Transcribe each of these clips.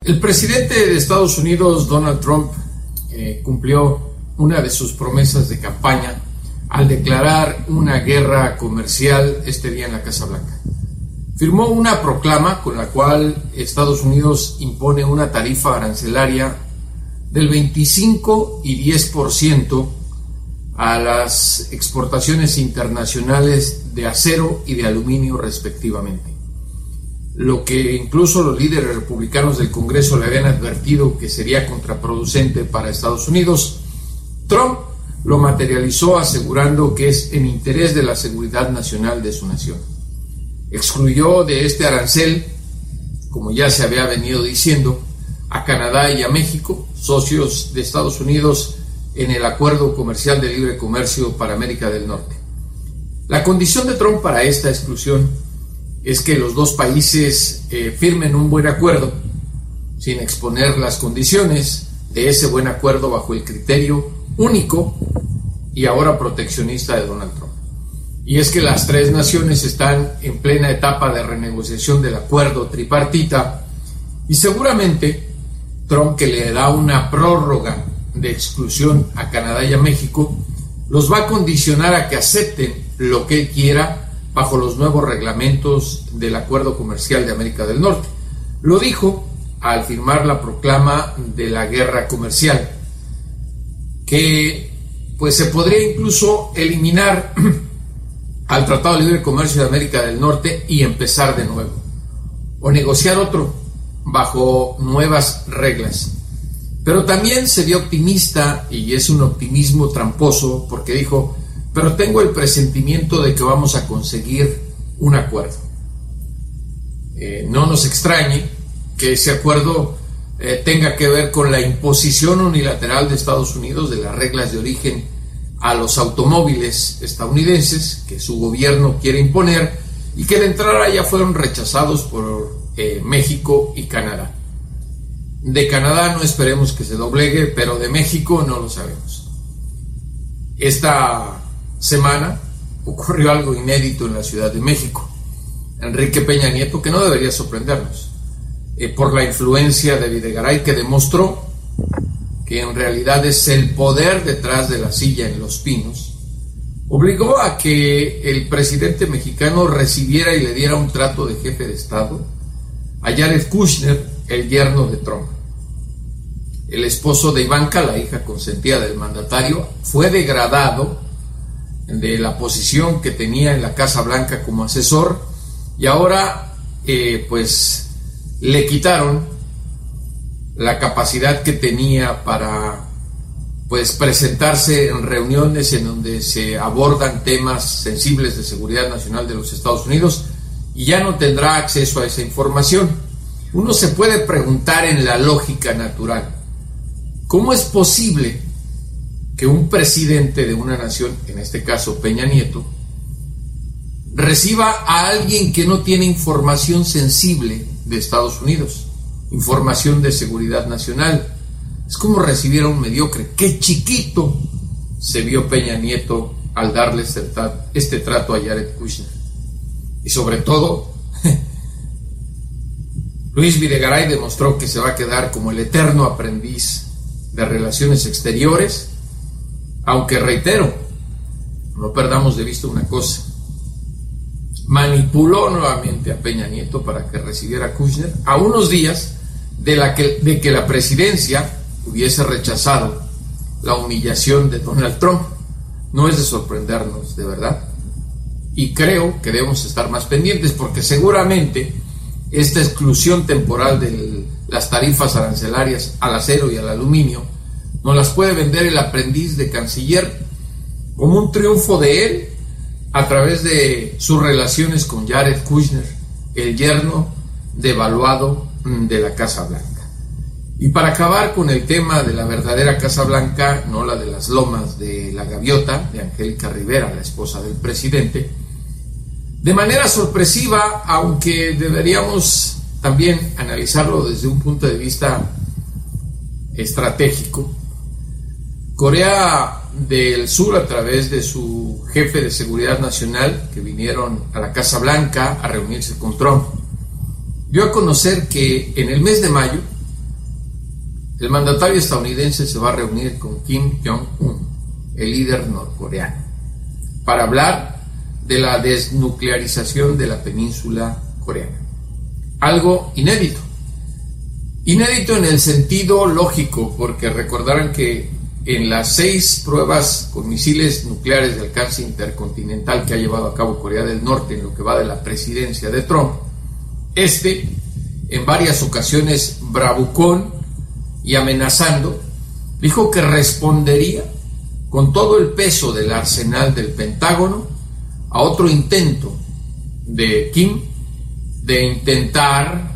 El presidente de Estados Unidos, Donald Trump, cumplió una de sus promesas de campaña al declarar una guerra comercial este día en la Casa Blanca. Firmó una proclama con la cual Estados Unidos impone una tarifa arancelaria del 25 y 10% a las exportaciones internacionales de acero y de aluminio respectivamente. Lo que incluso los líderes republicanos del Congreso le habían advertido que sería contraproducente para Estados Unidos, Trump lo materializó asegurando que es en interés de la seguridad nacional de su nación. Excluyó de este arancel, como ya se había venido diciendo, a Canadá y a México, socios de Estados Unidos en el Acuerdo Comercial de Libre Comercio para América del Norte. La condición de Trump para esta exclusión es que los dos países firmen un buen acuerdo, sin exponer las condiciones de ese buen acuerdo bajo el criterio único y ahora proteccionista de Donald Trump. Y es que las tres naciones están en plena etapa de renegociación del acuerdo tripartita y seguramente Trump, que le da una prórroga de exclusión a Canadá y a México, los va a condicionar a que acepten lo que él quiera bajo los nuevos reglamentos del Acuerdo Comercial de América del Norte. Lo dijo al firmar la proclama de la guerra comercial, que pues se podría incluso eliminar al Tratado de Libre Comercio de América del Norte y empezar de nuevo, o negociar otro bajo nuevas reglas. Pero también se vio optimista, y es un optimismo tramposo, porque dijo: pero tengo el presentimiento de que vamos a conseguir un acuerdo. No nos extrañe que ese acuerdo tenga que ver con la imposición unilateral de Estados Unidos de las reglas de origen a los automóviles estadounidenses que su gobierno quiere imponer y que de entrada ya fueron rechazados por México y Canadá. De Canadá no esperemos que se doblegue, pero de México no lo sabemos. Esta semana ocurrió algo inédito en la Ciudad de México. Enrique Peña Nieto, que no debería sorprendernos, por la influencia de Videgaray, que demostró que en realidad es el poder detrás de la silla en Los Pinos, obligó a que el presidente mexicano recibiera y le diera un trato de jefe de Estado a Jared Kushner, el yerno de Trump. El esposo de Ivanka, la hija consentida del mandatario, fue degradado de la posición que tenía en la Casa Blanca como asesor y ahora pues le quitaron la capacidad que tenía para pues presentarse en reuniones en donde se abordan temas sensibles de seguridad nacional de los Estados Unidos, y ya no tendrá acceso a esa información. Uno se puede preguntar en la lógica natural: ¿cómo es posible que un presidente de una nación, en este caso Peña Nieto, reciba a alguien que no tiene información sensible de Estados Unidos, información de seguridad nacional? Es como recibir a un mediocre. ¡Qué chiquito se vio Peña Nieto al darle este trato a Jared Kushner! Y sobre todo, Luis Videgaray demostró que se va a quedar como el eterno aprendiz de relaciones exteriores, aunque reitero, no perdamos de vista una cosa: manipuló nuevamente a Peña Nieto para que recibiera a Kushner a unos días de que la presidencia hubiese rechazado la humillación de Donald Trump. No es de sorprendernos, de verdad, y creo que debemos estar más pendientes, porque seguramente esta exclusión temporal de las tarifas arancelarias al acero y al aluminio nos las puede vender el aprendiz de canciller como un triunfo de él a través de sus relaciones con Jared Kushner, el yerno devaluado de la Casa Blanca. Y para acabar con el tema de la verdadera Casa Blanca, no la de las lomas de la Gaviota, de Angélica Rivera, la esposa del presidente, de manera sorpresiva, aunque deberíamos también analizarlo desde un punto de vista estratégico, Corea del Sur, a través de su jefe de seguridad nacional, que vinieron a la Casa Blanca a reunirse con Trump, dio a conocer que en el mes de mayo el mandatario estadounidense se va a reunir con Kim Jong-un, el líder norcoreano, para hablar de la desnuclearización de la península coreana. Algo inédito. Inédito en el sentido lógico, porque recordarán que en las 6 pruebas con misiles nucleares de alcance intercontinental que ha llevado a cabo Corea del Norte en lo que va de la presidencia de Trump, en varias ocasiones bravucón y amenazando, dijo que respondería con todo el peso del arsenal del Pentágono a otro intento de Kim de intentar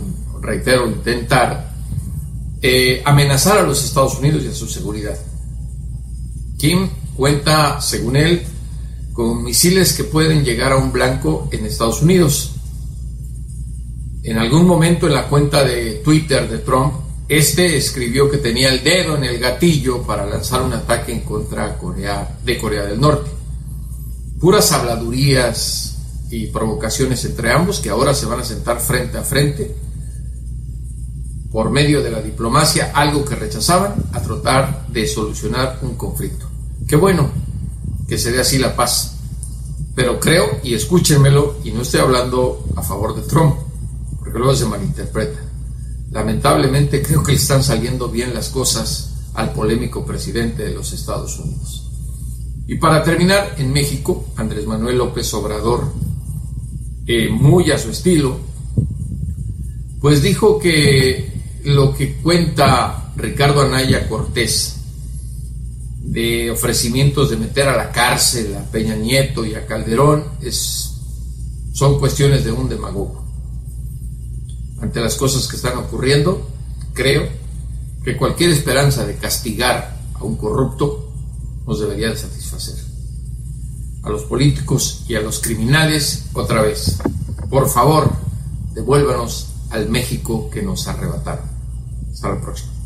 amenazar a los Estados Unidos y a su seguridad. Kim cuenta, según él, con misiles que pueden llegar a un blanco en Estados Unidos. En algún momento en la cuenta de Twitter de Trump, escribió que tenía el dedo en el gatillo para lanzar un ataque en contra de Corea del Norte. Puras habladurías y provocaciones entre ambos, que ahora se van a sentar frente a frente por medio de la diplomacia, algo que rechazaban, a tratar de solucionar un conflicto. Qué bueno que se dé así la paz, pero creo, y escúchenmelo, y no estoy hablando a favor de Trump, porque luego se malinterpreta. Lamentablemente creo que le están saliendo bien las cosas al polémico presidente de los Estados Unidos. Y para terminar, en México, Andrés Manuel López Obrador, muy a su estilo, pues dijo que lo que cuenta Ricardo Anaya Cortés de ofrecimientos de meter a la cárcel a Peña Nieto y a Calderón son cuestiones de un demagogo. Ante las cosas que están ocurriendo, creo que cualquier esperanza de castigar a un corrupto nos debería de satisfacer. A los políticos y a los criminales, otra vez, por favor, devuélvanos al México que nos arrebataron. Hasta la próxima.